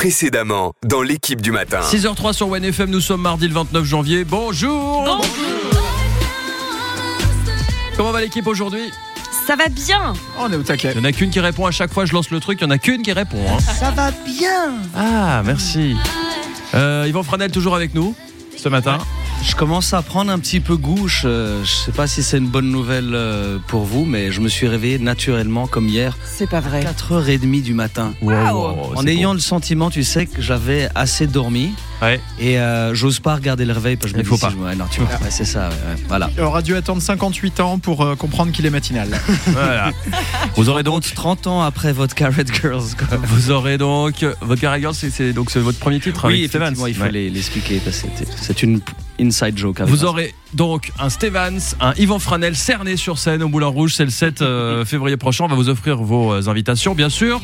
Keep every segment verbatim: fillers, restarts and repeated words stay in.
Précédemment, dans l'équipe du matin. six heures zéro trois sur One F M, nous sommes mardi le vingt-neuf janvier. Bonjour. Bonjour. Comment va l'équipe aujourd'hui ? Ça va bien. On est au taquet. Il n'y en a qu'une qui répond à chaque fois, je lance le truc, il n'y en a qu'une qui répond. Hein. Ça va bien. Ah, merci. Euh, Yvan Franel toujours avec nous ce matin. Je commence à prendre un petit peu goût. Je ne sais pas si c'est une bonne nouvelle pour vous, mais je me suis réveillé naturellement comme hier. C'est pas vrai. quatre heures trente du matin. Wow, wow, En c'est ayant beau. le sentiment, tu sais, que j'avais assez dormi. Ouais. Et euh, j'ose pas regarder le réveil parce que je Il me faut dis, pas. si je- ouais, non, tu vois, ouais, c'est ça. ouais, ouais, voilà. Il aura dû attendre cinquante-huit ans pour euh, comprendre qu'il est matinal. Voilà. Vous aurez donc, Donc trente ans après votre Carrot Girls. Quoi. vous aurez donc, votre Carragher, c'est, c'est donc c'est votre premier titre. Oui, avec Stevens. effectivement, il Ouais. fallait l'expliquer parce que c'était- c'est une inside joke. avec Vous Vincent. aurez donc un Stevens, un Yvan Franel cerné sur scène au Moulin Rouge. C'est le sept euh, février prochain. On va vous offrir vos euh, invitations, bien sûr.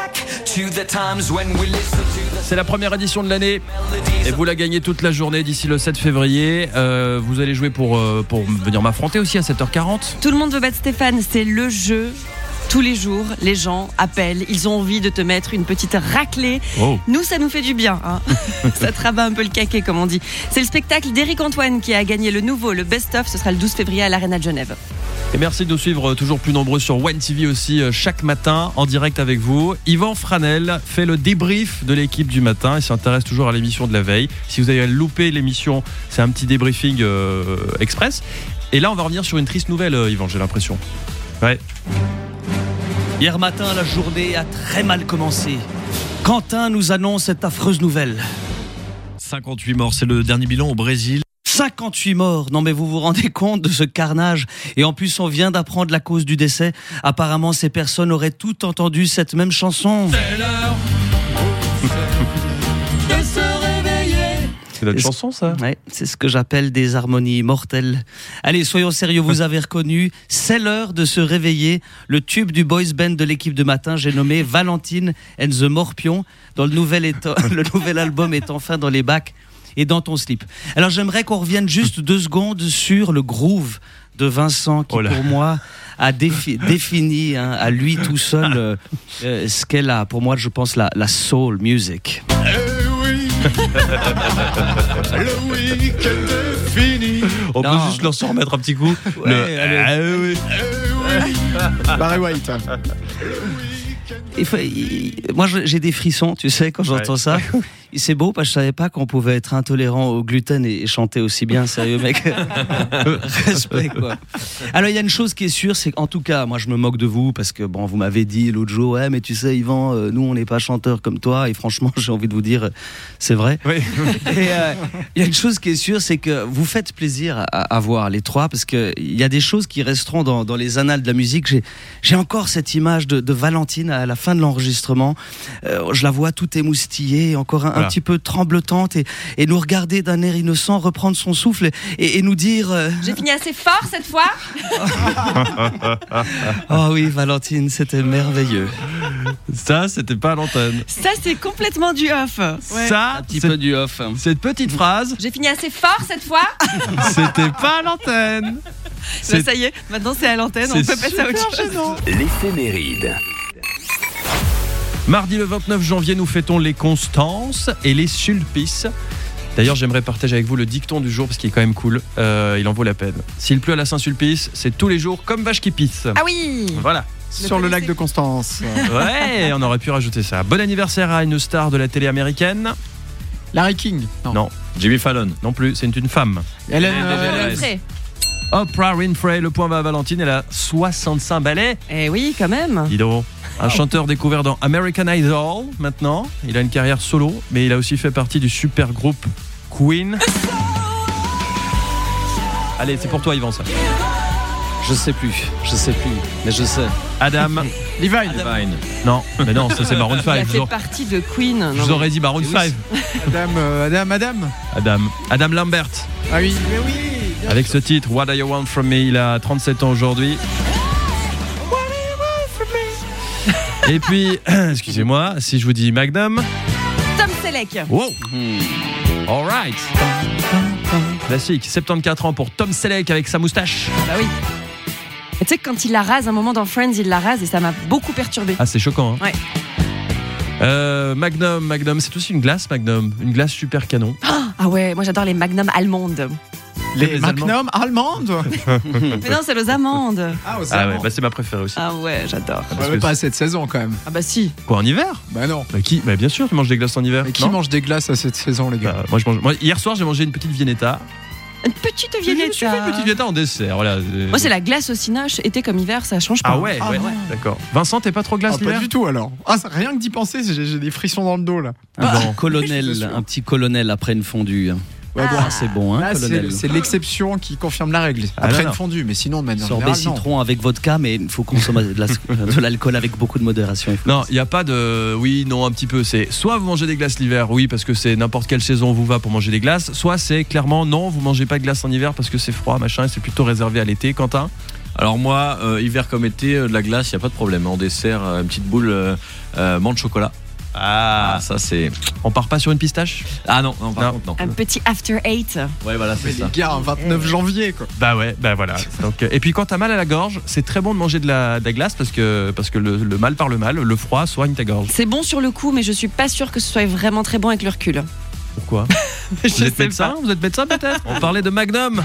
C'est la première édition de l'année et vous la gagnez toute la journée d'ici le sept février. Euh, vous allez jouer pour, euh, pour venir m'affronter aussi à sept heures quarante. Tout le monde veut battre Stéphane, c'est le jeu. Tous les jours, les gens appellent, ils ont envie de te mettre une petite raclée. Oh. Nous, ça nous fait du bien. Hein. Ça te rabat un peu le caquet, comme on dit. C'est le spectacle d'Éric Antoine qui a gagné le nouveau, le best-of. Ce sera le douze février à l'Arena de Genève. Et merci de nous suivre toujours plus nombreux sur One T V aussi euh, chaque matin en direct avec vous. Yvan Franel fait le débrief de l'équipe du matin et s'intéresse toujours à l'émission de la veille. Si vous avez loupé l'émission, c'est un petit débriefing euh, express. Et là, on va revenir sur une triste nouvelle, euh, Yvan, j'ai l'impression. Ouais. Hier matin, la journée a très mal commencé. Quentin nous annonce cette affreuse nouvelle. cinquante-huit morts, c'est le dernier bilan au Brésil. cinquante-huit morts. Non mais vous vous rendez compte de ce carnage? Et en plus, on vient d'apprendre la cause du décès. Apparemment, ces personnes auraient toutes entendu cette même chanson. C'est notre Est-ce- chanson, ça. Ouais, c'est ce que j'appelle des harmonies mortelles. Allez, soyons sérieux, vous avez reconnu. C'est l'heure de se réveiller. Le tube du boys band de l'équipe de matin, j'ai nommé Valentine and the Morpion, dont le nouvel, éto- le nouvel album est enfin dans les bacs et dans ton slip. Alors j'aimerais qu'on revienne juste deux secondes sur le groove de Vincent qui, Oh là. pour moi, a défi- défini hein, à lui tout seul euh, euh, ce qu'est la, pour moi, je pense, la, la soul music. Le week-end est fini. On Non. peut juste leur s'en remettre un petit coup. Ouais, Le- allez. Ah, oui. Barry White. Il faut- il- moi, je- j'ai des frissons, tu sais, quand j'entends Ouais. ça. Et c'est beau parce que je savais pas qu'on pouvait être intolérant au gluten et, et chanter aussi bien, sérieux mec. Respect quoi. Alors il y a une chose qui est sûre, c'est qu'en tout cas, moi je me moque de vous parce que bon, vous m'avez dit l'autre jour, ouais, mais tu sais, Yvan, euh, nous on n'est pas chanteurs comme toi. Et franchement, j'ai envie de vous dire, euh, c'est vrai. Oui. Et euh, il y a une chose qui est sûre, c'est que vous faites plaisir à, à voir les trois parce que il y a des choses qui resteront dans, dans les annales de la musique. J'ai, j'ai encore cette image de, de Valentine à la fin de l'enregistrement. Euh, je la vois toute émoustillée, encore un, Voilà. un petit peu tremblotante et, et nous regarder d'un air innocent, reprendre son souffle et, et nous dire euh, J'ai fini assez fort cette fois. oh oui Valentine, c'était merveilleux. Ça, c'était pas à l'antenne. Ça, c'est complètement du off. Ouais. Ça, Un petit c'est- peu du off. cette petite phrase, J'ai fini assez fort cette fois. c'était pas à l'antenne. Bah, C'est- ça y est, maintenant c'est à l'antenne, on c'est peut passer à autre chose. L'éphéméride. Mardi le vingt-neuf janvier, nous fêtons les Constances et les Sulpices. D'ailleurs, j'aimerais partager avec vous le dicton du jour parce qu'il est quand même cool. Euh, il en vaut la peine. S'il pleut à la Saint-Sulpice, c'est tous les jours comme vache qui pisse. Ah oui. Voilà. Sur le lac de Constance. Ouais, on aurait pu rajouter ça. Bon anniversaire à une star de la télé américaine. Larry King. Non. Non, Jimmy Fallon. non plus, c'est une femme. Hélène. Hélène euh, DeGeneres. Prêt. Oprah Winfrey, le point va à Valentine, elle a soixante-cinq ballets. Eh oui, quand même. Dis donc. Un chanteur découvert dans American Idol maintenant. Il a une carrière solo, mais il a aussi fait partie du super groupe Queen. Allez, c'est pour toi, Yvan, ça. Je sais plus, je sais plus, mais je sais. Adam. Levi. Divine. Non, mais non, ça c'est Maroon Il a cinq. Je fait vous aurais- partie de Queen. je Non, vous mais- aurais dit Maroon Oui, cinq. Adam, euh, Adam, Adam. Adam. Adam Lambert. Ah oui, mais oui. bien Avec sûr. ce titre, What Do You Want From Me, il a trente-sept ans aujourd'hui. Et puis, excusez-moi, si je vous dis Magnum. Tom Selleck. Wow. All right. Classique, soixante-quatorze ans pour Tom Selleck avec sa moustache. Bah oui. Et tu sais que quand il la rase, un moment dans Friends, il la rase et ça m'a beaucoup perturbé. Ah, c'est choquant. Hein. Ouais. Euh, Magnum, Magnum, c'est aussi une glace Magnum, une glace super canon. Ah ouais, moi j'adore les Magnum allemandes. Les, Les Magnum allemandes. Mais non, c'est les amandes. Ah, aux Ah ouais, Allemands. bah c'est ma préférée aussi. Ah ouais, j'adore. Ouais, parce mais que pas cette saison quand même. Ah bah si. Quoi, en hiver? Bah non. Bah qui? Bah bien sûr, tu manges des glaces en hiver. Mais qui non mange des glaces à cette saison, les gars? Bah, moi, je mange... moi, hier soir, j'ai mangé une petite Viennetta. Une petite J'ai fait Viennetta. une petite Viennetta en dessert. Voilà. Moi c'est la glace au cinoche, été comme hiver, ça change pas. Ah ouais, Ah ouais, ouais. d'accord. Vincent, t'es pas trop glace Ah, pas l'hiver? du tout alors. Ah, ça- rien que d'y penser, j'ai j'ai des frissons dans le dos là. Un Bon. petit Je suis colonel, sûr. un petit colonel après une fondue. Ouais, bon, Ah, c'est bon, hein, là, c'est colonel. c'est l'exception qui confirme la règle. Ah, Après non, une non. fondue, mais sinon de manière Sorbet générale, non. citron avec vodka, mais il faut consommer de la- de l'alcool avec beaucoup de modération. il faut Non, il n'y a pas de oui, non, un petit peu. C'est soit vous mangez des glaces l'hiver, oui, parce que c'est n'importe quelle saison vous va pour manger des glaces, soit c'est clairement non, vous mangez pas de glace en hiver parce que c'est froid, machin, et c'est plutôt réservé à l'été. Quentin? Alors moi, euh, hiver comme été, euh, de la glace, il n'y a pas de problème. En dessert, euh, une petite boule euh, euh, menthe chocolat. Ah, ça c'est. On part pas sur une pistache? Ah non, non, par Non. contre non. Un petit after eight. Ouais, voilà, Mais c'est ça. les gars, un vingt-neuf janvier quoi. Bah ouais, bah voilà. Donc, euh, et puis quand t'as mal à la gorge, c'est très bon de manger de la, de la glace parce que, parce que le, le mal par le mal, le froid soigne ta gorge. C'est bon sur le coup, mais je suis pas sûre que ce soit vraiment très bon avec le recul. Pourquoi? Je Vous êtes sais médecin? pas. Vous êtes médecin peut-être? On parlait de Magnum.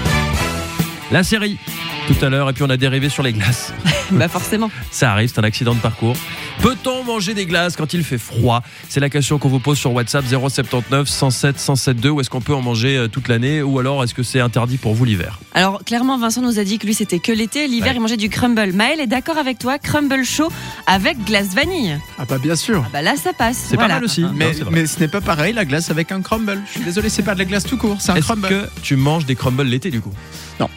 La série, tout à l'heure, et puis on a dérivé sur les glaces. Bah forcément. Ça arrive, c'est un accident de parcours. Peut-on manger des glaces quand il fait froid? C'est la question qu'on vous pose sur WhatsApp zéro sept neuf cent sept cent soixante-douze deux. Ou est-ce qu'on peut en manger euh, toute l'année? Ou alors est-ce que c'est interdit pour vous l'hiver? Alors clairement, Vincent nous a dit que lui c'était que l'été. L'hiver, Ouais. il mangeait du crumble. Maël est d'accord avec toi, crumble chaud avec glace vanille. Ah bah bien sûr. Ah bah là, ça passe. C'est Voilà. pas mal aussi. Mais, Non, c'est vrai. mais ce n'est pas pareil la glace avec un crumble. Je suis désolé, c'est pas de la glace tout court, c'est un Est-ce crumble. que tu manges des crumbles l'été du coup? Non.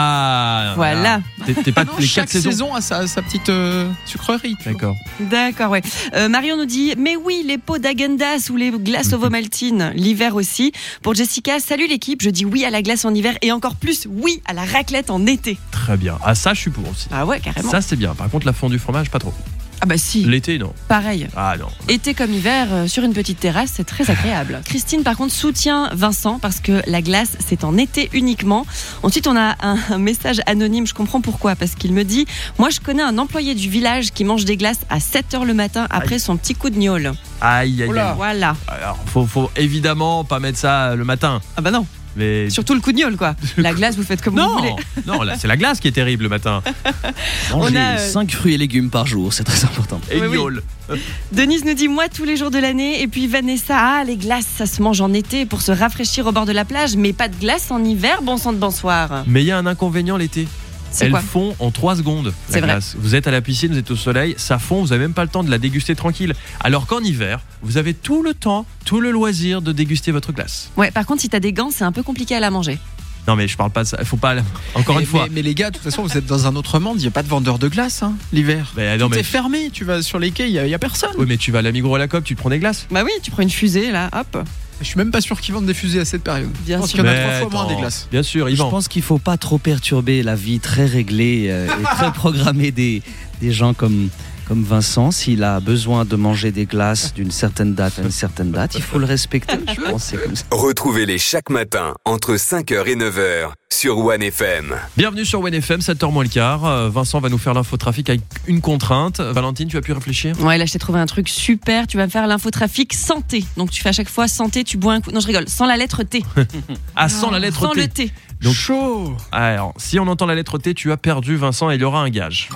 Ah Voilà. T'es, t'es pas Non, les chaque quatre saisons? saison a sa, sa petite euh, sucrerie. tu vois. D'accord. D'accord, ouais. Euh, Marion nous dit, mais oui, les pots d'Agendas ou les glaces Ovomaltine, l'hiver aussi. Pour Jessica, salut l'équipe, je dis oui à la glace en hiver et encore plus oui à la raclette en été. Très bien. Ah ça, je suis pour aussi. Ah ouais, carrément. Ça, c'est bien. Par contre, la fondue fromage, pas trop. Ah bah si, L'été, non. pareil. Ah non. Été comme hiver, euh, sur une petite terrasse, c'est très agréable. Christine, par contre, soutient Vincent parce que la glace, c'est en été uniquement. Ensuite, on a un, un message anonyme, je comprends pourquoi, parce qu'il me dit « Moi, je connais un employé du village qui mange des glaces à sept heures le matin après son petit coup de gnôle. Aïe, aïe, aïe. Voilà. Alors, faut, faut évidemment pas mettre ça le matin. Ah bah non, Mais surtout le coup de gnôle, quoi. La glace, vous faites comme vous voulez. non, non, là, c'est la glace qui est terrible le matin. Manger On a, euh, cinq fruits et légumes par jour, c'est très important. Et Oui, oui. gnôle. Denise nous dit « Moi, tous les jours de l'année. » Et puis Vanessa, ah, les glaces, ça se mange en été pour se rafraîchir au bord de la plage, mais pas de glace en hiver, bon sang de bonsoir. Mais il y a un inconvénient l'été. C'est Elle quoi? fond en trois secondes, la C'est vrai. glace. Vous êtes à la piscine, vous êtes au soleil, ça fond, vous n'avez même pas le temps de la déguster tranquille. Alors qu'en hiver, vous avez tout le temps, tout le loisir de déguster votre glace. Ouais, par contre, si t'as des gants, c'est un peu compliqué à la manger. Non mais je parle pas de ça, il faut pas... Encore mais, une fois... mais- mais les gars, de toute façon, vous êtes dans un autre monde. Il n'y a pas de vendeur de glace hein, l'hiver. Mais non, Tout mais- est fermé. Tu vas sur les quais, il n'y a, il y a personne. Oui mais tu vas à la Migros à la Coop, tu te prends des glaces. Bah oui, tu prends une fusée, là, hop. Je suis même pas sûr qu'ils vendent des fusées à cette période. Bien je pense sûr. qu'il y en a Mais trois fois moins attends, des glaces. Bien sûr, Je Yvan. pense qu'il faut pas trop perturber la vie très réglée euh, et très programmée des, des gens comme, comme Vincent. S'il a besoin de manger des glaces d'une certaine date à une certaine date, il faut le respecter. Je pense que c'est comme ça. Retrouvez-les chaque matin entre cinq heures et neuf heures sur One F M. Bienvenue sur One F M, sept heures moins le quart. Euh, Vincent va nous faire l'infotrafic avec une contrainte. Valentine, tu as pu réfléchir? Ouais, là, je t'ai trouvé un truc super. Tu vas me faire l'infotrafic santé. Donc, tu fais à chaque fois santé, tu bois un coup. Non, je rigole. Sans la lettre T. Ah, sans la lettre Sans T. le T. Donc- Chaud. Alors, si on entend la lettre T, tu as perdu Vincent et il y aura un gage.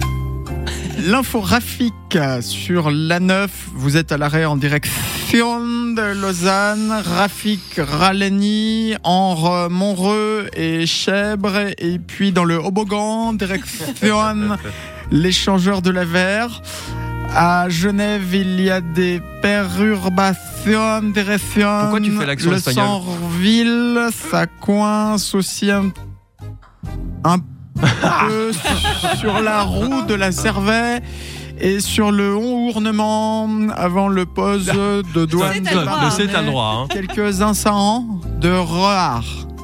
L'info Rafik sur l'A neuf. Vous êtes à l'arrêt en direction de Lausanne. Rafik, Raleni, Enre, Montreux et Chèvre. Et puis dans le Hobogan, direction l'échangeur de la Verre. À Genève, il y a des perturbations, direction Pourquoi tu fais l'accent le espagnol centre-ville. Ça coince aussi un, un peu sur la roue de la Cervée et sur le Hournement avant le poste de douane. C'est de t'as le droit, Le c'est mais- t'as le droit. Hein. Quelques instants de Rehard.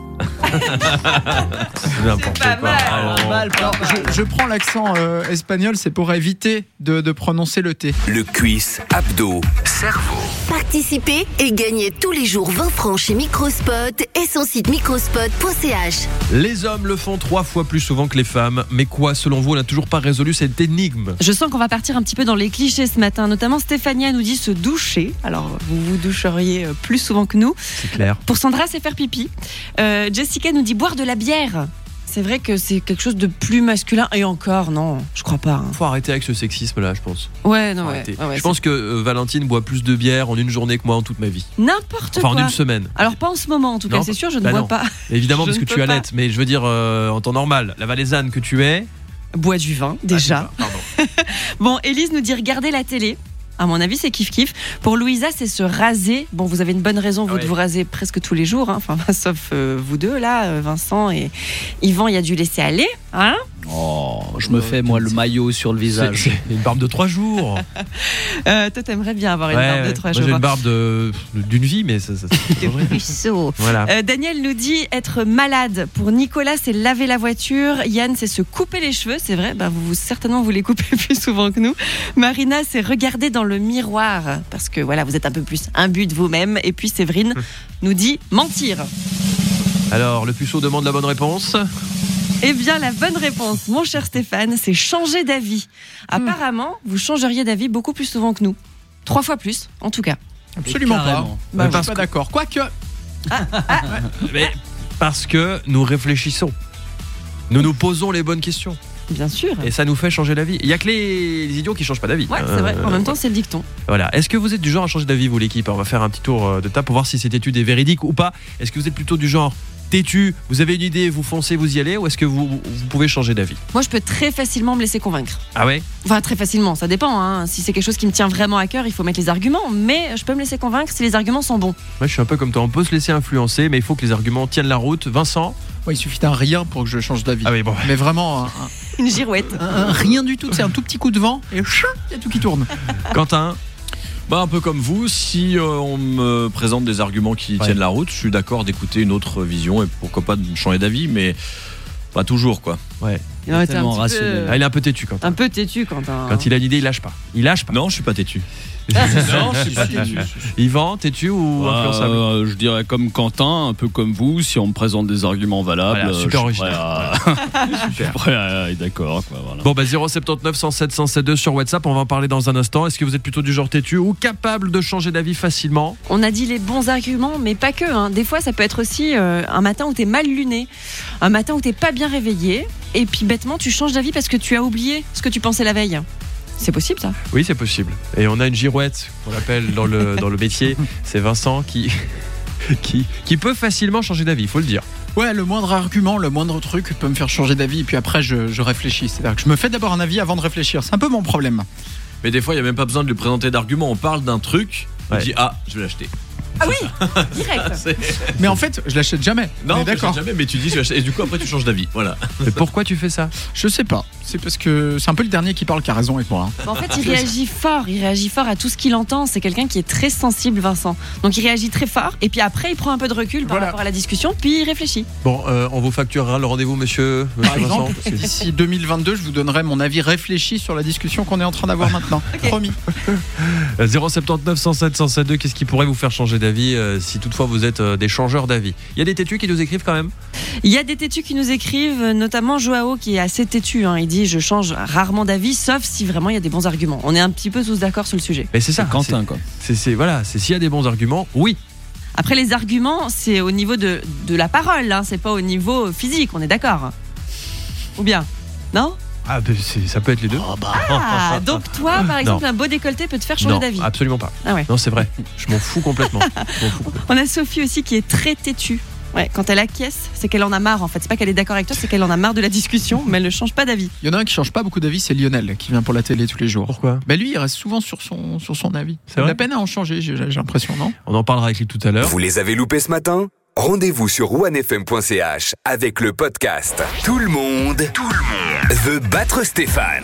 C'est n'importe pas quoi. mal. Ah, bon. Alors, je, je prends l'accent euh, espagnol, c'est pour éviter de, de prononcer le T. Le quiz Abdo Cerveau. Participez et gagnez tous les jours vingt francs chez Microspot et son site microspot point c h. Les hommes le font trois fois plus souvent que les femmes. Mais quoi, selon vous, on n'a toujours pas résolu cette énigme? Je sens qu'on va partir un petit peu dans les clichés ce matin. Notamment Stéphania nous dit se doucher. Alors vous vous doucheriez plus souvent que nous. C'est clair. Pour Sandra, c'est faire pipi. Euh, Jessica nous dit boire de la bière. C'est vrai que c'est quelque chose de plus masculin. Et encore, non, je crois pas. Hein. Faut arrêter avec ce sexisme-là, je pense. Ouais, non, Faut ouais, arrêter. ouais, ouais, je pense que euh, Valentine boit plus de bière en une journée que moi en toute ma vie. N'importe Enfin, quoi. en une semaine. Alors pas en ce moment, en tout Non, cas, c'est sûr, je ne bah bois non. pas. Évidemment, Je parce que ne tu peux pas. allaites. Mais je veux dire, euh, en temps normal, la valaisanne que tu es. Bois du vin, déjà. Ah, pardon. Bon, Élise nous dit regarder la télé. À mon avis, c'est kiff-kiff. Pour Louisa, c'est se raser. Bon, vous avez une bonne raison, vous, Ah ouais. de vous raser presque tous les jours. Hein. Enfin, sauf euh, vous deux, là, euh, Vincent et Yvan, il y a dû laisser aller. Hein. Oh, je me fais moi le maillot sur le C'est visage. c'est une barbe de trois jours. Euh, toi, t'aimerais bien avoir une Ouais, barbe de ouais. trois Moi, jours. j'ai une barbe de- d'une vie, mais ça, ça, ça changerait. Puceau. Voilà. Euh, Daniel nous dit être malade. Pour Nicolas, c'est laver la voiture. Yann, c'est se couper les cheveux. C'est vrai, bah, vous, vous certainement vous les coupez plus souvent que nous. Marina, c'est regarder dans le miroir. Parce que voilà, vous êtes un peu plus imbu de vous-même. Et puis Séverine nous dit mentir. Alors, le puceau demande la bonne réponse. Eh bien, la bonne réponse, mon cher Stéphane, c'est changer d'avis. Apparemment, vous changeriez d'avis beaucoup plus souvent que nous. Trois fois plus, en tout cas. Absolument pas. Carrément. Bah, je parce suis pas que- d'accord. Quoique, Mais parce que nous réfléchissons. Nous nous posons les bonnes questions. Bien sûr. Et ça nous fait changer d'avis. Il n'y a que les, les idiots qui changent pas d'avis. Ouais, c'est vrai. En Euh, même temps, c'est le dicton. Voilà. Est-ce que vous êtes du genre à changer d'avis, vous, l'équipe? On va faire un petit tour euh, de table pour voir si cette étude est véridique ou pas. Est-ce que vous êtes plutôt du genre têtu, vous avez une idée, vous foncez, vous y allez, ou est-ce que vous, vous pouvez changer d'avis? Moi, je peux très facilement me laisser convaincre. Ah ouais? Enfin, très facilement, ça dépend. Hein. Si c'est quelque chose qui me tient vraiment à cœur, il faut mettre les arguments. Mais je peux me laisser convaincre si les arguments sont bons. Moi, je suis un peu comme toi. On peut se laisser influencer, mais il faut que les arguments tiennent la route. Vincent? ouais, il suffit d'un rien pour que je change d'avis. Ah oui, bon. Mais vraiment, un, Une girouette. un- un rien du tout. C'est un tout petit coup de vent et chou, il y a tout qui tourne. Quentin? Bah, un peu comme vous, si euh, on me présente des arguments qui Ouais. tiennent la route, je suis d'accord d'écouter une autre vision et pourquoi pas de changer d'avis, mais pas toujours, quoi. Ouais. Il aurait été un Tellement petit peu, rationnel. Ah, il est un peu têtu, Quentin. un peu têtu quand un... Quand il a une idée, il lâche pas. Il lâche pas. Non, je suis pas têtu. non, je suis pas têtu. Yvan, têtu ou Bah, influençable? euh, je dirais comme Quentin, un peu comme vous, si on me présente des arguments valables, Voilà, euh, super je suis prêt original. à- je suis prêt à être d'accord. Quoi, voilà. Bon, bah zéro sept neuf, cent sept, cent sept deux sur WhatsApp, on va en parler dans un instant. Est-ce que vous êtes plutôt du genre têtu ou capable de changer d'avis facilement? On a dit les bons arguments, mais pas que. Hein. Des fois, ça peut être aussi euh, un matin où t'es mal luné, un matin où t'es pas bien réveillé, et puis bêtement, tu changes d'avis parce que tu as oublié ce que tu pensais la veille. C'est possible, ça? Oui, c'est possible. Et on a une girouette, qu'on appelle dans le, dans le métier. C'est Vincent qui, qui, qui peut facilement changer d'avis, il faut le dire. Ouais, le moindre argument, le moindre truc peut me faire changer d'avis. Et puis après, je, je réfléchis. C'est-à-dire que je me fais d'abord un avis avant de réfléchir. C'est un peu mon problème. Mais des fois, il n'y a même pas besoin de lui présenter d'arguments. On parle d'un truc, Ouais. on dit ah, je vais l'acheter. Ah oui, direct. Mais en fait, je l'achète jamais. Non, On est tu d'accord. l'achètes jamais, mais tu dis je vais l'acheter. Et du coup, après, tu changes d'avis. Voilà. Mais pourquoi tu fais ça? Je sais pas. C'est parce que c'est un peu le dernier qui parle qui a raison avec moi. hein. En fait, il réagit fort. Il réagit fort à tout ce qu'il entend. C'est quelqu'un qui est très sensible, Vincent. Donc, il réagit très fort. Et puis après, il prend un peu de recul par Voilà. rapport à la discussion, puis il réfléchit. Bon, euh, on vous facturera le rendez-vous, monsieur, monsieur Par Vincent. exemple, d'ici deux mille vingt-deux, je vous donnerai mon avis réfléchi sur la discussion qu'on est en train d'avoir maintenant. Promis. Euh, zéro sept neuf, cent sept, cent sept deux, qu'est-ce qui pourrait vous faire changer d'avis euh, si toutefois vous êtes euh, des changeurs d'avis? Il y a des têtus qui nous écrivent quand même. Il y a des têtus qui nous écrivent, notamment Joao qui est assez têtu. Hein. Il dit je change rarement d'avis, sauf si vraiment il y a des bons arguments. On est un petit peu tous d'accord sur le sujet. Mais c'est ça, C'est Quentin, quoi. C'est, c'est, voilà, c'est s'il y a des bons arguments, oui. Après, les arguments, c'est au niveau de, de la parole, hein. C'est pas au niveau physique, on est d'accord? Ou bien? Non? Ah, ben, c'est- ça peut être les deux. Ah, donc toi, par exemple, un beau décolleté peut te faire changer Non, d'avis. absolument pas. Ah ouais. Non, c'est vrai. Je m'en fous complètement. Je m'en fous complètement. On a Sophie aussi qui est très têtue. Ouais, quand elle acquiesce, c'est qu'elle en a marre en fait. C'est pas qu'elle est d'accord avec toi, c'est qu'elle en a marre de la discussion, mais elle ne change pas d'avis. Il y en a un qui change pas beaucoup d'avis, c'est Lionel, qui vient pour la télé tous les jours. Pourquoi? Bah lui, il reste souvent sur son, sur son avis. C'est Il a vrai la peine à en changer, j'ai j'ai l'impression, non? On en parlera avec lui tout à l'heure. Vous les avez loupés ce matin? Rendez-vous sur one f m point c h avec le podcast. Tout le monde, tout le monde veut battre Stéphane.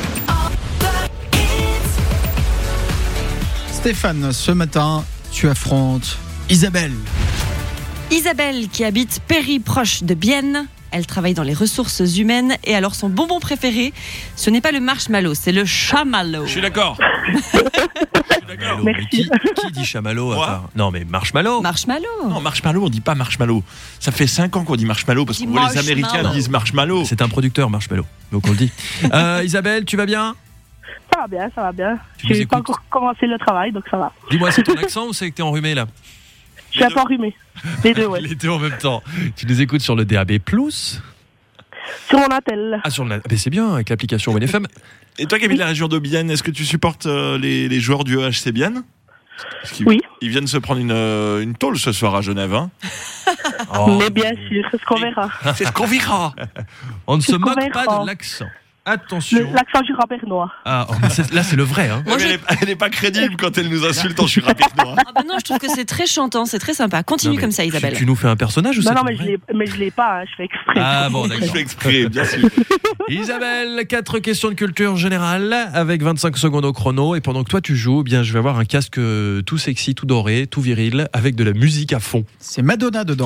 Stéphane, ce matin, tu affrontes Isabelle. Isabelle qui habite Péry proche de Bienne Elle travaille dans les ressources humaines. Et alors, son bonbon préféré, ce n'est pas le marshmallow, c'est le chamallow. Je suis d'accord. Merci. Mais qui, qui dit chamallow à part ? Non, mais marshmallow. Marshmallow. Non, marshmallow, on dit pas marshmallow. Ça fait cinq ans qu'on dit marshmallow parce Dis que les marshmallow. Américains disent marshmallow. C'est un producteur, marshmallow. Donc on le dit. Euh, Isabelle, tu vas bien ? Ça va bien, ça va bien. Tu nous Je n'ai pas écoutes encore commencé le travail, donc ça va. Dis-moi, c'est ton accent ou c'est que t'es enrhumé là ? Je suis un peu enrhumé. Les deux, ouais. Les deux en même temps. Tu nous écoutes sur le D A B plus ? Sur mon attel. Ah, sur le. Ah, ben c'est bien avec l'application O N F M. Et toi qui habites la région de Bienne, est-ce que tu supportes euh, les, les joueurs du E H C Bienne ? Parce qu'ils- Oui. Ils viennent se prendre une, euh, une tôle ce soir à Genève. Hein. Oh, Mais bien sûr, c'est ce qu'on verra. C'est ce qu'on verra. on ne se c'est moque convaincant. pas de l'accent. Attention. Le- L'accent jura-bernois. Ah, oh, mais c'est- là c'est le vrai. Hein. Moi, Mais je- elle, est, elle est pas crédible quand elle nous insulte en churapernois. Ah bah non, je trouve que c'est très chantant, c'est très sympa. Continue Non, mais comme ça, tu- Isabelle. Tu, nous fais un personnage ou Non, c'est non, ton mais je vrai l'ai, mais je l'ai pas, hein, je fais exprès. Ah bon, Je d'accord. fais exprès, bien sûr. Isabelle, quatre questions de culture générale avec vingt-cinq secondes au chrono. Et pendant que toi tu joues, eh bien je vais avoir un casque euh, tout sexy, tout doré, tout viril, avec de la musique à fond. C'est Madonna dedans.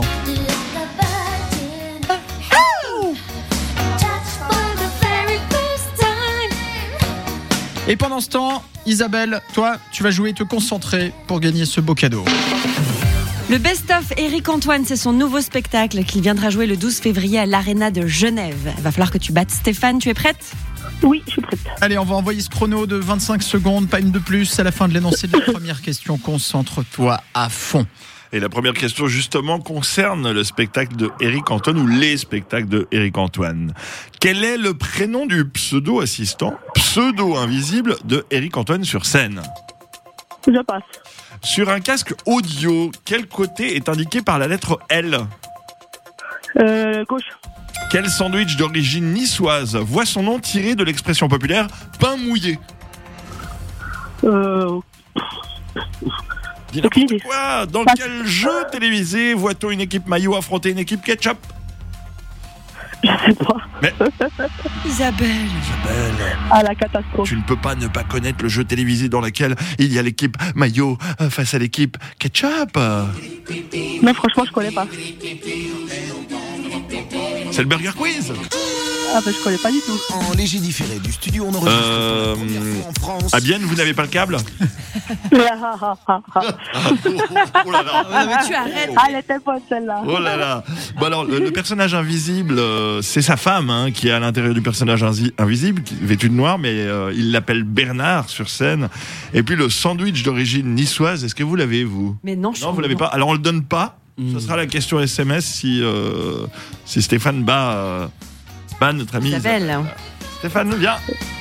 Et pendant ce temps, Isabelle, toi, tu vas jouer, te concentrer pour gagner ce beau cadeau. Le best-of Éric Antoine, c'est son nouveau spectacle qu'il viendra jouer le douze février à l'Arena de Genève. Il va falloir que tu battes Stéphane, tu es prête ? Oui, je suis prête. Allez, on va envoyer ce chrono de vingt-cinq secondes, pas une de plus. À la fin de l'énoncé de la première question, concentre-toi à fond. Et la première question, justement, concerne le spectacle de Éric Antoine ou les spectacles de Éric Antoine. Quel est le prénom du pseudo-assistant, pseudo-invisible de Éric Antoine sur scène ? Je passe. Sur un casque audio, quel côté est indiqué par la lettre L ? Euh, gauche. Quel sandwich d'origine niçoise voit son nom tiré de l'expression populaire « pain mouillé » ? Euh, Dis Aucune n'importe idée. quoi. Dans quel jeu télévisé voit-on une équipe maillot affronter une équipe ketchup ? je sais pas. Isabelle. À la catastrophe. Tu ne peux pas ne pas connaître le jeu télévisé dans lequel il y a l'équipe maillot euh, face à l'équipe ketchup. Mais franchement, je connais pas. C'est le Burger Quiz. Ah, bah, je connais pas du tout. En léger différé du studio, on enregistre Euh, pour la première fois en France. À Bienne, vous n'avez pas le câble ? Ah, ah, ah, ah. Oh là là. Ah, mais tu arrêtes. Ah, elle était bonne celle-là. Oh là là. Bon alors, le, le personnage invisible, euh, c'est sa femme hein, qui est à l'intérieur du personnage insi- invisible, qui est vêtu de noir, mais euh, il l'appelle Bernard sur scène. Et puis le sandwich d'origine niçoise, est-ce que vous l'avez, vous ? Mais non, je Non, vous l'avez pas. Alors on le donne pas. Ce sera la question S M S si, euh, si Stéphane bat, euh, bat notre ami Isabelle. Stéphane, viens.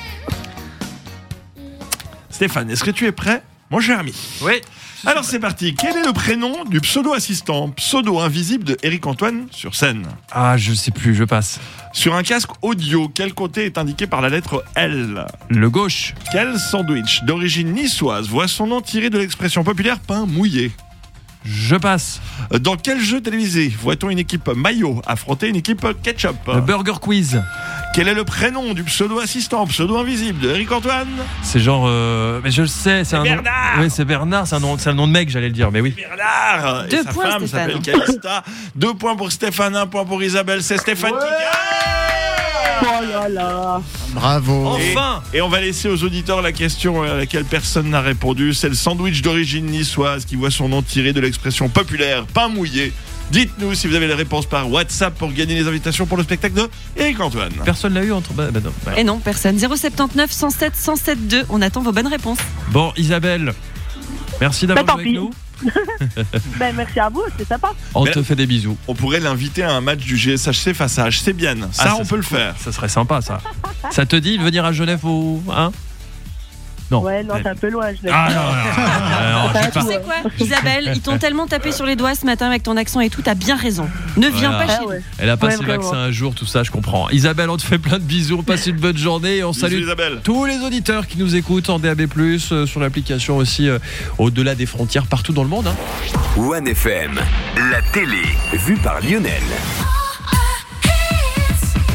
Stéphane, est-ce que tu es prêt, mon cher ami ? Oui. Alors c'est parti. Quel est le prénom du pseudo-assistant, pseudo-invisible de Éric Antoine sur scène ? Ah, je sais plus, je passe. Sur un casque audio, quel côté est indiqué par la lettre L ? Le gauche. Quel sandwich d'origine niçoise voit son nom tiré de l'expression populaire pain mouillé ? Je passe. Dans quel jeu télévisé voit-on une équipe maillot affronter une équipe ketchup ? Le Burger Quiz. Quel est le prénom du pseudo-assistant, pseudo-invisible de Éric Antoine ? C'est genre. euh, Mais je le sais, c'est un nom. Bernard. Oui, c'est Bernard, c'est un nom, c'est un nom de mec, j'allais le dire, mais oui. Bernard. Deux Et sa points, femme Stéphane. s'appelle Calista. Deux points pour Stéphane, un point pour Isabelle. C'est Stéphane qui gagne. Oh là là. Bravo. Enfin. Et on va laisser aux auditeurs la question à laquelle personne n'a répondu. C'est le sandwich d'origine niçoise qui voit son nom tiré de l'expression populaire pain mouillé. Dites-nous si vous avez les réponses par WhatsApp pour gagner les invitations pour le spectacle de Éric Antoine. Personne l'a eu entre. Bah, bah non. Bah. Et non, personne. zéro sept neuf, cent sept, cent sept deux. On attend vos bonnes réponses. Bon, Isabelle, merci d'avoir Bah, joué tant avec pis. nous. Ben, merci à vous, c'est sympa. On Mais te là- fait des bisous. On pourrait l'inviter à un match du G S H C face à H C Bienne. Ça, Ah, on ça, peut le c'est faire. Ça serait sympa, ça. Ça te dit de venir à Genève au. Hein Non. Ouais, non, c'est un peu loin. Je l'ai Ah non, non, non, non, je vais Tu pas. sais quoi, Isabelle, ils t'ont tellement tapé sur les doigts ce matin avec ton accent et tout, t'as bien raison. Ne viens Voilà. pas Ah chez ouais. nous. Elle a passé Ouais, le vraiment. vaccin un jour, tout ça, je comprends. Isabelle, on te fait plein de bisous, on passe une bonne journée et on Bisous, salue Isabelle. tous les auditeurs qui nous écoutent en D A B plus, euh, sur l'application aussi, euh, au-delà des frontières, partout dans le monde. Hein. One F M, la télé vue par Lionel.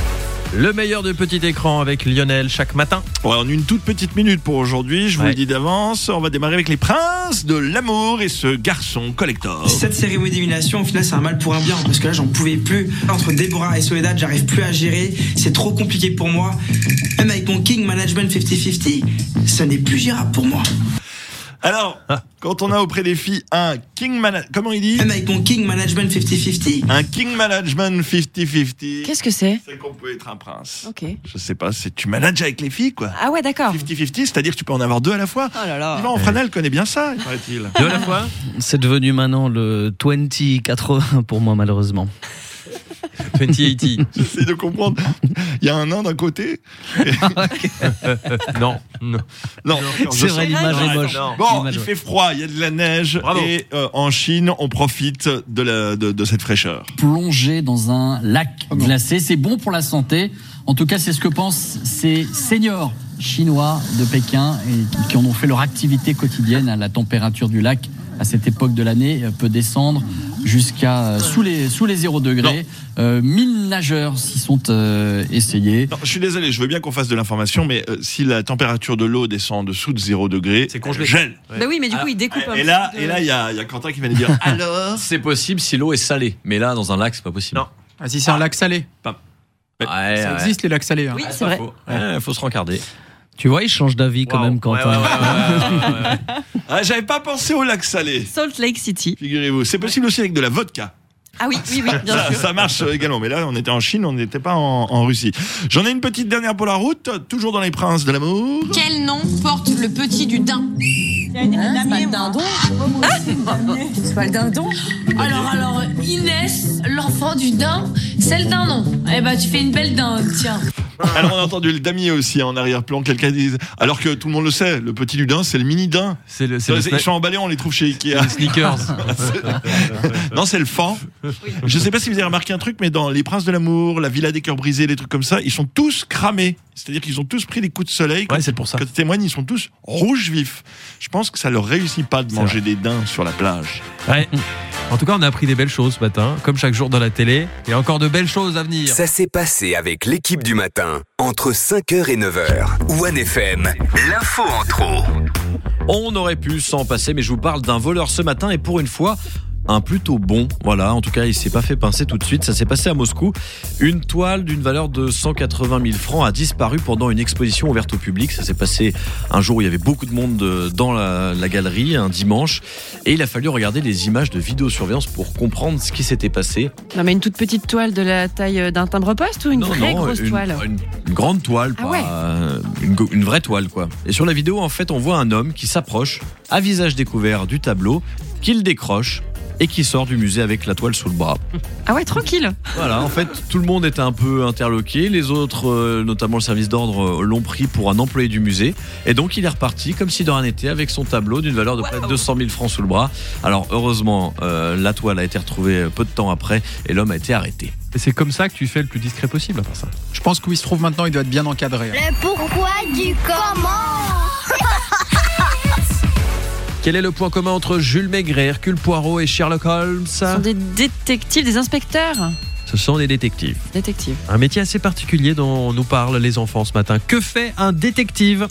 Le meilleur du petit écran avec Lionel chaque matin. Ouais, on a une toute petite minute pour aujourd'hui, je vous Ouais. le dis d'avance. On va démarrer avec les princes de l'amour et ce garçon collector. Cette cérémonie d'élimination, au final, c'est un mal pour un bien, parce que là, j'en pouvais plus. Entre Déborah et Soledad, j'arrive plus à gérer. C'est trop compliqué pour moi. Même avec mon King Management cinquante cinquante, ça n'est plus gérable pour moi. Alors, quand on a auprès des filles un King Management, comment il dit ? Même avec mon King Management cinquante cinquante. Un King Management cinquante cinquante. Qu'est-ce que c'est ? C'est qu'on peut être un prince. Ok. Je sais pas, c'est tu manages avec les filles, quoi. Ah ouais, d'accord. cinquante cinquante, c'est-à-dire que tu peux en avoir deux à la fois. Oh là là. Yvan Franel connaît bien ça, il paraît-il. Deux à la fois. C'est devenu maintenant le vingt quatre-vingts pour moi, malheureusement. vingt quatre-vingts. J'essaie de comprendre. Il y a un nain d'un côté. Et... Non, non. Non, C'est vrai, l'image est moche. Bon, L'image il est- fait froid, il y a de la neige. Bravo. Et euh, en Chine, on profite de, la, de, de cette fraîcheur. Plonger dans un lac glacé, c'est bon pour la santé. En tout cas, c'est ce que pensent ces seniors chinois de Pékin et qui en ont fait leur activité quotidienne. La température du lac à cette époque de l'année peut descendre jusqu'à euh, sous les sous les zéro degrés. Euh, mille nageurs s'y sont euh, essayés. Non, je suis désolé, je veux bien qu'on fasse de l'information, mais euh, si la température de l'eau descend en dessous de zéro degré, C'est congelé. elle gèle. Bah oui, mais du coup, il découpe un Et petit là, peu de- et là, il y a, il y a Quentin qui vient de dire alors. C'est possible si l'eau est salée. Mais là, dans un lac, c'est pas possible. Non. Ah, si c'est un lac salé. Ouais, Ça ouais. existe les lacs salés. hein. Oui, Ouais, c'est pas vrai. faux. Ouais, faut se rencarder. Tu vois, il change d'avis quand Wow. même, Quentin. Ouais, ouais, ouais, ouais, ouais, ouais. Ah, j'avais pas pensé au lac salé. Salt Lake City. Figurez-vous, c'est possible aussi avec de la vodka. Ah oui, oui, oui, bien Ça, sûr. ça marche également, mais là on était en Chine, on n'était pas en, en Russie. J'en ai une petite dernière pour la route, toujours dans les princes de l'amour. Quel nom porte le petit du daim? C'est pas le dindon. C'est pas le dindon. Alors, alors, Inès, l'enfant du daim, c'est le dindon. Eh ben, tu fais une belle dinde, tiens. Alors on a entendu le damier aussi en arrière-plan, quelqu'un dise. Alors que tout le monde le sait, le petit du daim c'est le mini daim. C'est le, c'est le Ils sna- sont emballés, on les trouve chez Ikea. les sneakers. Non, c'est le fan. Je sais pas si vous avez remarqué un truc, mais dans Les Princes de l'amour, La Villa des cœurs brisés, les trucs comme ça, ils sont tous cramés. C'est-à-dire qu'ils ont tous pris des coups de soleil. Ouais, c'est pour ça. Quand ils témoignent, ils sont tous rouges vifs. Je pense que ça leur réussit pas de C'est manger des daims sur la plage. Ouais. En tout cas, on a appris des belles choses ce matin, comme chaque jour dans la télé. Il y a encore de belles choses à venir. Ça s'est passé avec l'équipe du matin, entre cinq heures et neuf heures. One F M, l'info en trop. On aurait pu s'en passer, mais je vous parle d'un voleur ce matin et pour une fois, un plutôt bon. Voilà, en tout cas, il s'est pas fait pincer tout de suite. Ça s'est passé à Moscou. Une toile d'une valeur de cent quatre-vingt mille francs a disparu pendant une exposition ouverte au public. Ça s'est passé un jour où il y avait beaucoup de monde dans la, la galerie, un dimanche. Et il a fallu regarder les images de vidéosurveillance pour comprendre ce qui s'était passé. Non, mais une toute petite toile de la taille d'un timbre-poste ou une Non, vraie non, grosse une, toile une, une grande toile, Ah pas, ouais. euh, une, go- une vraie toile, quoi. Et sur la vidéo, en fait, on voit un homme qui s'approche, à visage découvert du tableau, qu'il décroche et qui sort du musée avec la toile sous le bras. Ah ouais, tranquille. Voilà, en fait, tout le monde était un peu interloqué. Les autres, euh, notamment le service d'ordre, euh, l'ont pris pour un employé du musée. Et donc, il est reparti, comme si de rien n'était, avec son tableau d'une valeur de près de deux cent mille francs sous le bras. Alors, heureusement, euh, la toile a été retrouvée peu de temps après et l'homme a été arrêté. Et c'est comme ça que tu fais le plus discret possible, à part ça. Je pense qu'où il se trouve maintenant, il doit être bien encadré. hein. Le pourquoi du comment. Quel est le point commun entre Jules Maigret, Hercule Poirot et Sherlock Holmes? Ce sont des détectives, des inspecteurs. Ce sont des détectives. Détectives. Un métier assez particulier dont nous parlent les enfants ce matin. Que fait un détective?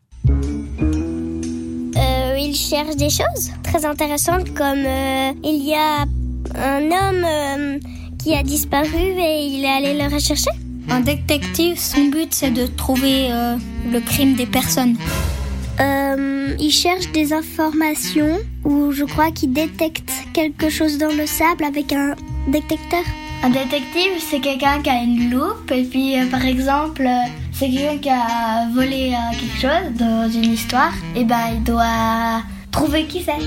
Euh, il cherche des choses très intéressantes comme euh, il y a un homme euh, qui a disparu et il est allé le rechercher. Un détective, son but c'est de trouver euh, le crime des personnes. Euh, il cherche des informations ou je crois qu'il détecte quelque chose dans le sable avec un détecteur. Un détective, c'est quelqu'un qui a une loupe et puis euh, par exemple, euh, c'est quelqu'un qui a volé euh, quelque chose dans une histoire. Et ben il doit trouver qui c'est.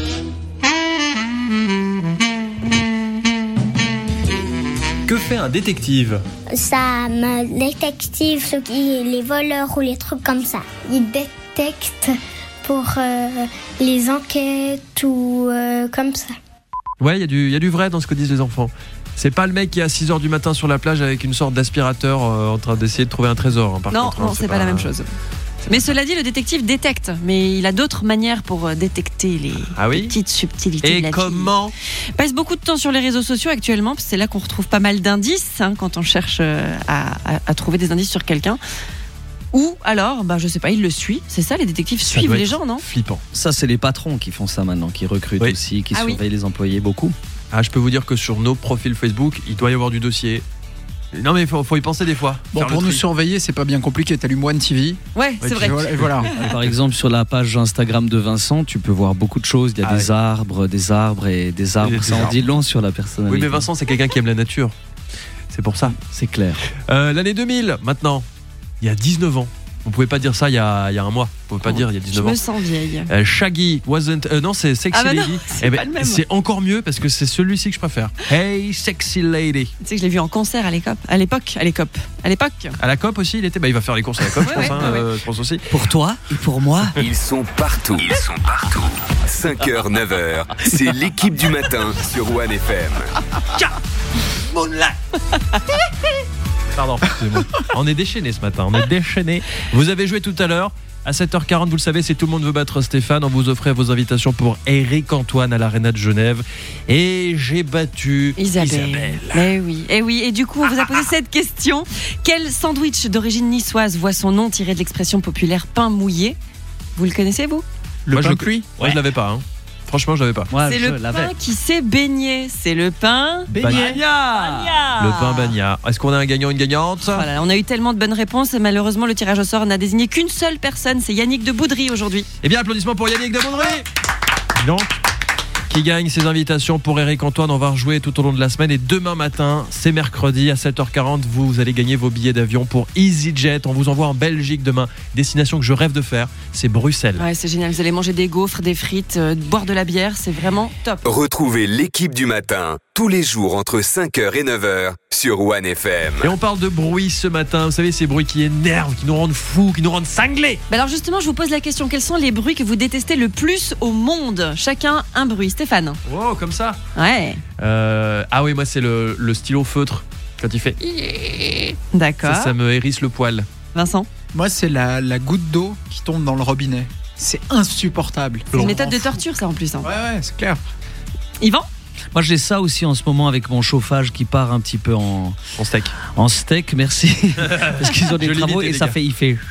Que fait un détective? Ça me détective ceux qui, les voleurs ou les trucs comme ça. Il détecte pour euh, les enquêtes ou euh, comme ça. Ouais, il y, a du- il y a du vrai dans ce que disent les enfants. C'est pas le mec qui est à six heures du matin sur la plage avec une sorte d'aspirateur euh, en train d'essayer de trouver un trésor. hein, par Non, contre, hein, non, c'est pas la même chose. Mais cela dit, le détective détecte, mais il a d'autres manières pour euh, détecter les, Ah oui les petites subtilités Et de la comment vie. Il passe beaucoup de temps sur les réseaux sociaux actuellement, parce que c'est là qu'on retrouve pas mal d'indices hein, quand on cherche euh, à, à, à trouver des indices sur quelqu'un. Ou alors, bah, je sais pas, il le suit. C'est ça, les détectives Ça suivent doit les être gens, non? Flippant. Ça, c'est les patrons qui font ça maintenant, qui recrutent Oui. aussi, qui Ah oui. surveillent les employés beaucoup. Ah, je peux vous dire que sur nos profils Facebook, il doit y avoir du dossier. Non mais il faut, faut y penser des fois. Bon, Faire pour le nous tri. surveiller, c'est pas bien compliqué. T'allumes One T V. Ouais, c'est et vrai. voilà, et voilà. Par exemple, sur la page Instagram de Vincent, tu peux voir beaucoup de choses. Il y a Ah des oui. arbres, des arbres et des arbres. des Ça en arbres. dit long sur la personnalité. Oui mais Vincent c'est quelqu'un qui aime la nature. C'est pour ça. C'est clair. Euh, L'année deux mille maintenant, il y a dix-neuf ans. On pouvait pas dire ça il y a, il y a un mois. On pouvait pas dire il y a Je dix-neuf me ans. sens vieille. Euh, Shaggy wasn't. euh, non, c'est Sexy Ah bah non, Lady. c'est Eh ben, pas le même. c'est encore mieux parce que c'est celui-ci que je préfère. Hey, Sexy Lady. Tu sais que je l'ai vu en concert à l'époque. À l'époque, à l'époque. À l'époque. À la COP aussi, il était. Bah, il va faire les courses à la COP, je Ouais, pense. ouais, hein, ouais. euh, je pense aussi. Pour toi et pour moi. Ils sont partout. Ils sont partout. cinq heures, neuf heures. C'est l'équipe du matin sur One F M. Pardon, excusez-moi. On est déchaîné ce matin, on est déchaîné. Vous avez joué tout à l'heure. À sept heures quarante, vous le savez, c'est Tout le monde veut battre Stéphane. On vous offrait vos invitations pour Eric Antoine à l'Arena de Genève. Et j'ai battu Isabelle. Isabelle. Eh oui, eh oui. Et du coup, on vous a posé cette question. Quel sandwich d'origine niçoise voit son nom tiré de l'expression populaire pain mouillé? Vous le connaissez, vous? Le Moi, pain je, cuit. Moi, je l'avais pas. Hein. Franchement, je l'avais pas. Moi, C'est je le l'avais. pain qui s'est baigné. C'est le pain Bagna. Bagna. Le pain Bagna. Est-ce qu'on a un gagnant, une gagnante? Voilà, on a eu tellement de bonnes réponses et malheureusement le tirage au sort n'a désigné qu'une seule personne, c'est Yannick de Boudry aujourd'hui. Eh bien, applaudissements pour Yannick de Mondry. Donc, qui gagne ses invitations pour Eric Antoine. On va rejouer tout au long de la semaine. Et demain matin, c'est mercredi à sept heures quarante, vous allez gagner vos billets d'avion pour EasyJet. On vous envoie en Belgique demain. Destination que je rêve de faire, c'est Bruxelles. Ouais, c'est génial, vous allez manger des gaufres, des frites, euh, boire de la bière, c'est vraiment top. Retrouvez l'équipe du matin tous les jours entre cinq heures et neuf heures sur One F M. Et on parle de bruit ce matin. Vous savez, ces bruits qui énervent, qui nous rendent fous, qui nous rendent cinglés. Bah alors justement, je vous pose la question, quels sont les bruits que vous détestez le plus au monde? Chacun un bruit. Stéphane? Wow, comme ça. Ouais. Euh, ah oui, moi, c'est le, le stylo feutre. Quand il fait. D'accord. Ça, ça me hérisse le poil. Vincent? Moi, c'est la, la goutte d'eau qui tombe dans le robinet. C'est insupportable. C'est une méthode de torture, ça en plus. Hein. Ouais, ouais, c'est clair. Yvan? Moi, j'ai ça aussi en ce moment avec mon chauffage qui part un petit peu en, En steak. en steak, merci. Parce qu'ils ont des Je travaux l'imitais, et les ça gars. fait, il fait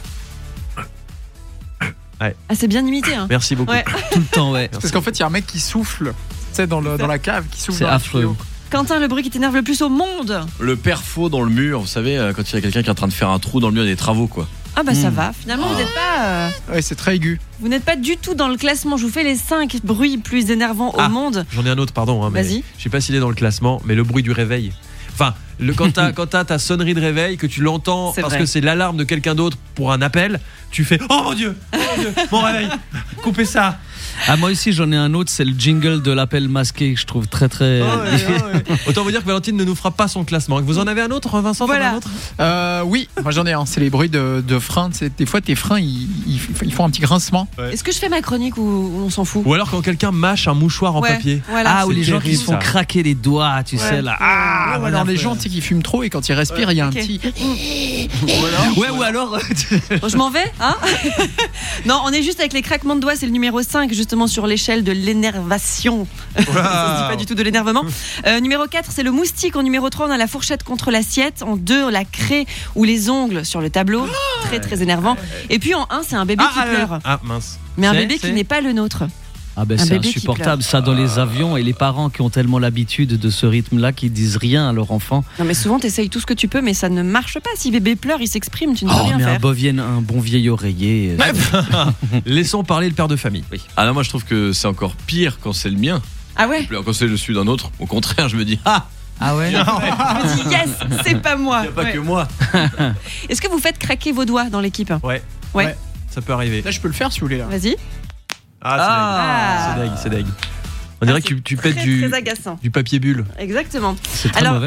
Ah, c'est bien imité. Hein. Merci beaucoup. Ouais. tout le temps, ouais. Parce qu'en fait, il y a un mec qui souffle, tu sais, dans, le, dans la cave, qui souffle C'est dans le affreux. tuyau. Quentin, le bruit qui t'énerve le plus au monde? Le perfo dans le mur, vous savez, euh, quand il y a quelqu'un qui est en train de faire un trou dans le mur, il y a des travaux, quoi. Ah bah ça Hmm. va, finalement vous n'êtes pas euh, Ouais, c'est très aigu. vous n'êtes pas du tout dans le classement. Je vous fais les cinq bruits plus énervants au Ah. monde. J'en ai un autre, pardon. Hein, mais Vas-y. je sais pas s'il est dans le classement, mais le bruit du réveil. Enfin, le, quand t'as quand t'as ta sonnerie de réveil, que tu l'entends C'est parce vrai. que c'est l'alarme de quelqu'un d'autre pour un appel, tu fais oh mon dieu, oh mon dieu, mon réveil, coupez ça. Ah, moi aussi, j'en ai un autre, c'est le jingle de l'appel masqué que je trouve très très. Autant vous dire que Valentine ne nous fera pas son classement. Vous en avez un autre, Vincent? t'en as Voilà. un autre Euh, oui, moi j'en ai un. C'est les bruits de, de freins. C'est- Des fois, tes freins, ils, ils- ils font un petit grincement. Ouais. Est-ce que je fais ma chronique ou, ou on s'en fout? Ou alors quand quelqu'un mâche un mouchoir en Ouais, papier. voilà. Ah, ou C'est les gens qui terrible, se font ça. craquer les doigts, tu sais, là. Ah, ou alors voilà. les gens tu sais, qui fument trop et quand ils respirent, il y a un Ok. petit. Ouais, ou alors. Bon, je m'en vais, hein? Non, on est juste avec les craquements de doigts, c'est le numéro cinq, justement sur l'échelle de l'énervation. Ça se dit pas du tout de l'énervement. Euh, numéro quatre, c'est le moustique. En numéro trois, on a la fourchette contre l'assiette. En deux, la craie ou les ongles sur le tableau. Très, très énervant. Et puis en un, c'est un bébé Ah, qui ah, pleure. ah, mince. Mais un C'est- bébé qui c'est- n'est pas le nôtre. Ah ben Un c'est bébé qui insupportable pleure. ça dans les avions et les parents qui ont tellement l'habitude de ce rythme-là qu'ils disent rien à leur enfant. Non, mais souvent, t'essayes tout ce que tu peux, mais ça ne marche pas. Si bébé pleure, il s'exprime, tu ne peux Oh rien mais un, faire. bon vieil- un bon vieil oreiller. euh, Laissons parler le père de famille. Oui. Ah non, moi je trouve que c'est encore pire quand c'est le mien. Ah ouais? Quand c'est le celui d'un autre, au contraire, je me dis ah, Ah ouais. Je me dis, yes, c'est pas moi. il n'y a pas Ouais. que moi. Est-ce que vous faites craquer vos doigts dans l'équipe? Ouais. Ouais. Ouais. Ça peut arriver. Là, je peux le faire si vous voulez. Là. Vas-y. Ah, c'est deg. C'est deg, c'est deg. On dirait Ah, que tu, tu Très, pètes du, très agaçant. du papier bulle. Exactement. C'est très Alors, mauvais.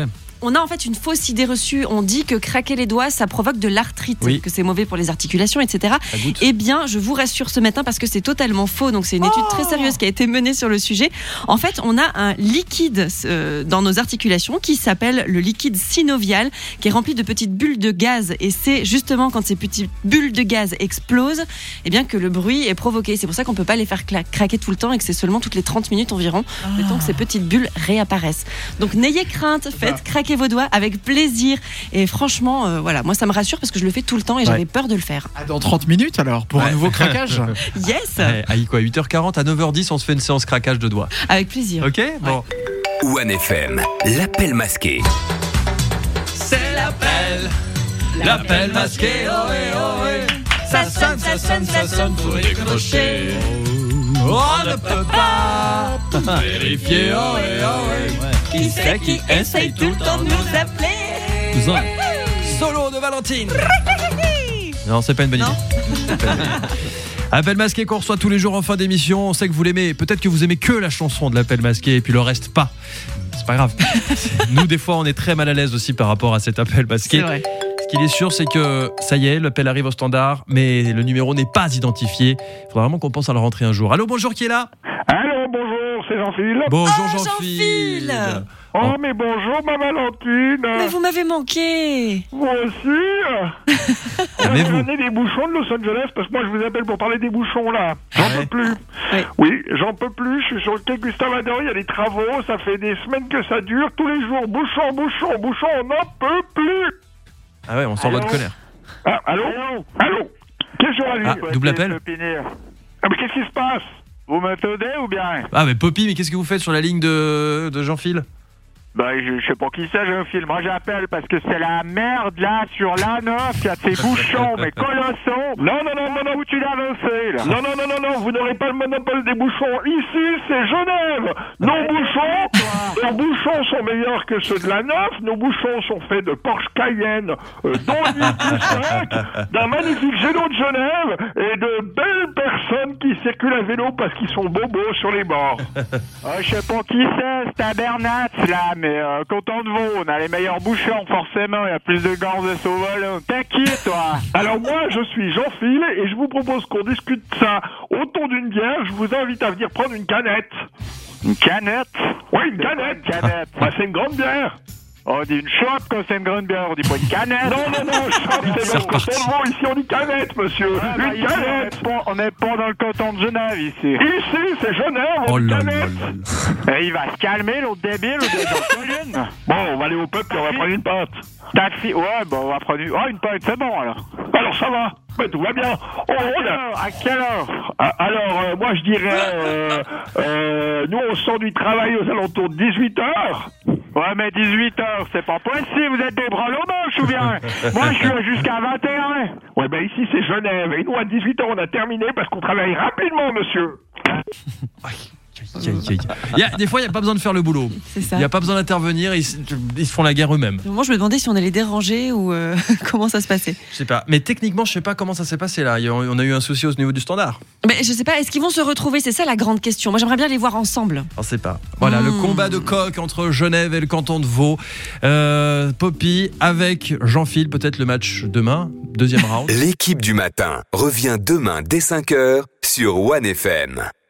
on a en fait une fausse idée reçue. On dit que craquer les doigts, ça provoque de l'arthrite, Oui. que c'est mauvais pour les articulations, et cetera. Ça goûte. Eh bien, je vous rassure ce matin parce que c'est totalement faux. Donc, c'est une étude très sérieuse qui a été menée sur le sujet. En fait, on a un liquide euh, dans nos articulations qui s'appelle le liquide synovial, qui est rempli de petites bulles de gaz. Et c'est justement quand ces petites bulles de gaz explosent, eh bien que le bruit est provoqué. C'est pour ça qu'on peut pas les faire cla- craquer tout le temps et que c'est seulement toutes les trente minutes environ, le temps que ces petites bulles réapparaissent. Donc, n'ayez crainte, faites Ah. craquer vos doigts avec plaisir. Et franchement, euh, voilà, moi ça me rassure parce que je le fais tout le temps et Ouais. j'avais peur de le faire. Ah, dans trente minutes alors, pour un nouveau craquage. Yes, Ouais, à quoi, huit heures quarante à neuf heures dix, on se fait une séance craquage de doigts. avec plaisir. Ok, bon. One F M, l'appel masqué. C'est l'appel, l'appel masqué, ohé, ohé. Ça sonne, ça sonne, ça sonne pour décrocher. On ne peut pas vérifier, ohé, ohé. Qui c'est qui essaye tout le temps de nous appeler? Solo de Valentine. Non, c'est pas une bonne idée. C'est pas une bonne idée. Appel masqué qu'on reçoit tous les jours en fin d'émission. On sait que vous l'aimez. Peut-être que vous aimez que la chanson de l'appel masqué et puis le reste pas. C'est pas grave. Nous, des fois, on est très mal à l'aise aussi par rapport à cet appel masqué. C'est vrai. Ce qu'il est sûr, c'est que ça y est, l'appel arrive au standard, mais le numéro n'est pas identifié. Il faudra vraiment qu'on pense à le rentrer un jour. Allô, bonjour, qui est là? Allô, bonjour, c'est Jean-Phil. Bonjour, Oh, Jean-Phil. Jean-Phil. Oh, mais bonjour, ma Valentine. Mais vous m'avez manqué. Moi aussi. Mais Vous vous. venez des bouchons de Los Angeles, parce que moi, je vous appelle pour parler des bouchons, là. J'en Ouais. peux plus. Oui. Oui, j'en peux plus. Je suis sur le quai Gustave Adoré, il y a des travaux, ça fait des semaines que ça dure. Tous les jours, bouchons, bouchons, bouchons, on n'en peut plus. Ah ouais, on sent Allô votre colère. Ah, allô Allô Qu'est-ce qu'on a dit Ah, double appel. Ah, mais qu'est-ce qui se passe? Vous m'entendez ou bien? Ah, mais Poppy, mais qu'est-ce que vous faites sur la ligne de, de Jean-Phil? Ben, je, je sais pas qui c'est, Jean-Phil. Moi, j'appelle parce que c'est la merde, là, sur l'A neuf. Il y a ces bouchons, mais colossaux. Non, non, non, non, non, où tu l'avances, là? Non, non, non, non, non, vous n'aurez pas le monopole des bouchons. Ici, c'est Genève. Nos bouchons, nos bouchons sont meilleurs que ceux de l'A neuf. Nos bouchons sont faits de Porsche Cayenne, euh, dont cinq, d'un magnifique géno de Genève et de belles personnes qui circulent à vélo parce qu'ils sont bobos sur les bords. Ah, je sais pas qui c'est, c'est un Bernat, là, mais euh, content de vous, on a les meilleurs bouchons, forcément, il y a plus de gants de sauvage. T'es qui, toi? Alors moi, je suis Jean-Phil et je vous propose qu'on discute ça autour d'une bière. Je vous invite à venir prendre une canette. Une canette? Oui, une canette. Une canette. Bah, c'est une grande bière. On dit une chope quand c'est une grande bière, on dit pas une canette. Non, non, non, chope, c'est bon. Seulement, ici, on dit canette, monsieur. Ouais, bah, une ici, canette. on est pas- On n'est pas dans le canton de Genève, ici. Ici, c'est Genève, on Oh dit là là canette. Et il va se calmer, l'autre débile, ou de colline. Bon, on va aller au peuple et on va prendre une pinte. Ta fille, ouais, bon, on va prendre une, oh, une pinte, c'est bon, alors. Alors ça va, mais tout va bien. Oh, on a- À quelle heure? Ah, Alors, euh, moi je dirais, euh, euh, nous on sort du travail aux alentours de dix-huit heures. Ouais, mais dix-huit heures, c'est pas possible, vous êtes des bras moches ou bien? Moi, je suis là jusqu'à vingt et un. Ouais, ben ici c'est Genève, et nous à dix-huit heures on a terminé parce qu'on travaille rapidement, monsieur. Aïe, aïe, aïe. Il y a, des fois, il n'y a pas besoin de faire le boulot. C'est ça. Il n'y a pas besoin d'intervenir, ils, se- ils se font la guerre eux-mêmes. Moi, je me demandais si on allait déranger ou euh, comment ça se passait. Je sais pas. Mais techniquement, je sais pas comment ça s'est passé là. Il y a- On a eu un souci au niveau du standard. Mais je sais pas, est-ce qu'ils vont se retrouver? C'est ça la grande question. Moi, j'aimerais bien les voir ensemble. On sait pas. Voilà, le Mmh. combat de coq entre Genève et le canton de Vaud. Euh, Poppy avec Jean-Phil, peut-être le match demain, deuxième round. L'équipe du matin revient demain dès cinq heures sur One F M.